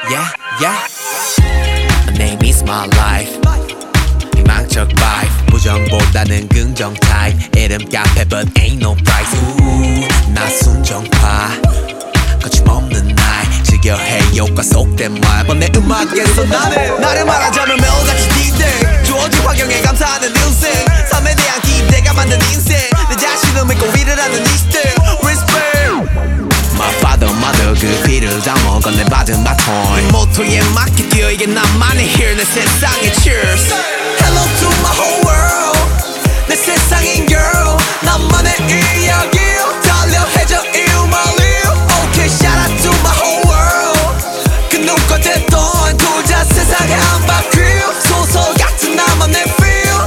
yeah, yeah. My name is my life. 희망적 vibe. 부정보다는 긍정 type. 이름 카페 but ain't no price. 나 순정파. 거침없는 날 즐겨해 효과 속된 말. 내 음악에서 나를 말하자면 매일같이 D-Day. 주어진 환경에 감사하는 인생. 삶에 대한 기대가 만든 인생. 내 자신을 믿고 일을 하는 이 시대. Respect. My father, mother 그 피를 담아 건네받은 바톤. 이 모토에 맞게 뛰어 이게 나만의 here. 내 세상의 cheers. Hello to my whole world. 내 세상인 girl. 나만의 이야기 달려 해줘 일말리. Okay, shout out to my whole world. 그 누가 됐던 둘다 세상에 한 바퀴. 소설 같은 나만의 feel.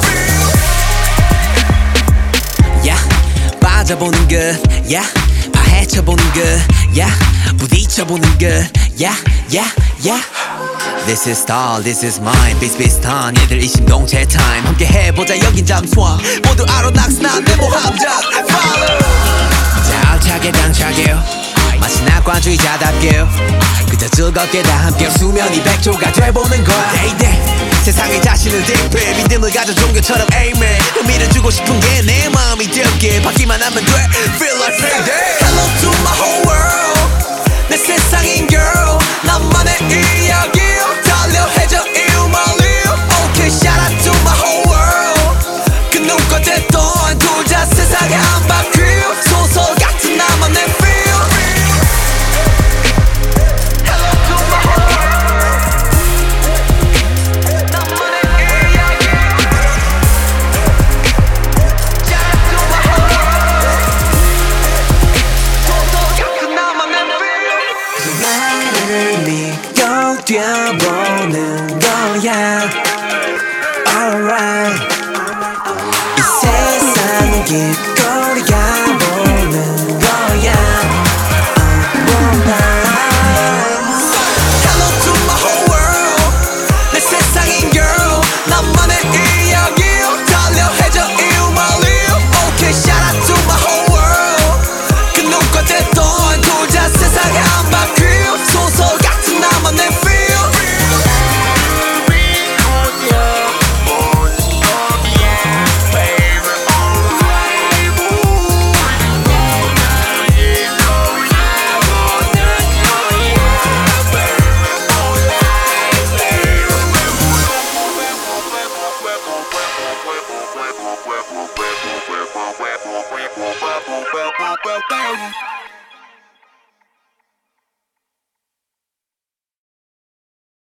Yeah, 빠져보는 것 yeah. 파헤쳐보는 것 yeah. 부딪혀보는 것 yeah, yeah, yeah. This is star, this is mine. 비슷비슷한 얘들 이 심동체 time. 함께 해보자 여긴 잠수함. 모두 알아 낙선한 내 모함작 Follow. 자 알차게 당차게 마치 낙관주의자답게 그저 즐겁게 다 함께 수면이 백조가 돼보는 거야. Day day 세상에 자신을 대표해 믿음을 가져 종교처럼 amen. 의미를 주고 싶은 게 내 마음이 되게 받기만 하면 돼. Feel like payday. Hello to my whole world. 내 세상인 girl. 나만의 이야기 달려 해줘 일말리. Okay, shout out to my whole world. 그 누가 됐던 둘 다 세상에 한 바퀴. 소설 같은 나만의 feel. 뛰어보는 거야. Alright. 이 세상 길거리 가보는 거야. Hello to my whole world. 내 세상인 girl. 나만의 이야기 달려 해줘 일말리. Okay, shout out to my whole world. 그 누가 됐던 둘 다 세상에 한 바퀴. 소설 같은 나만의 feel. Well,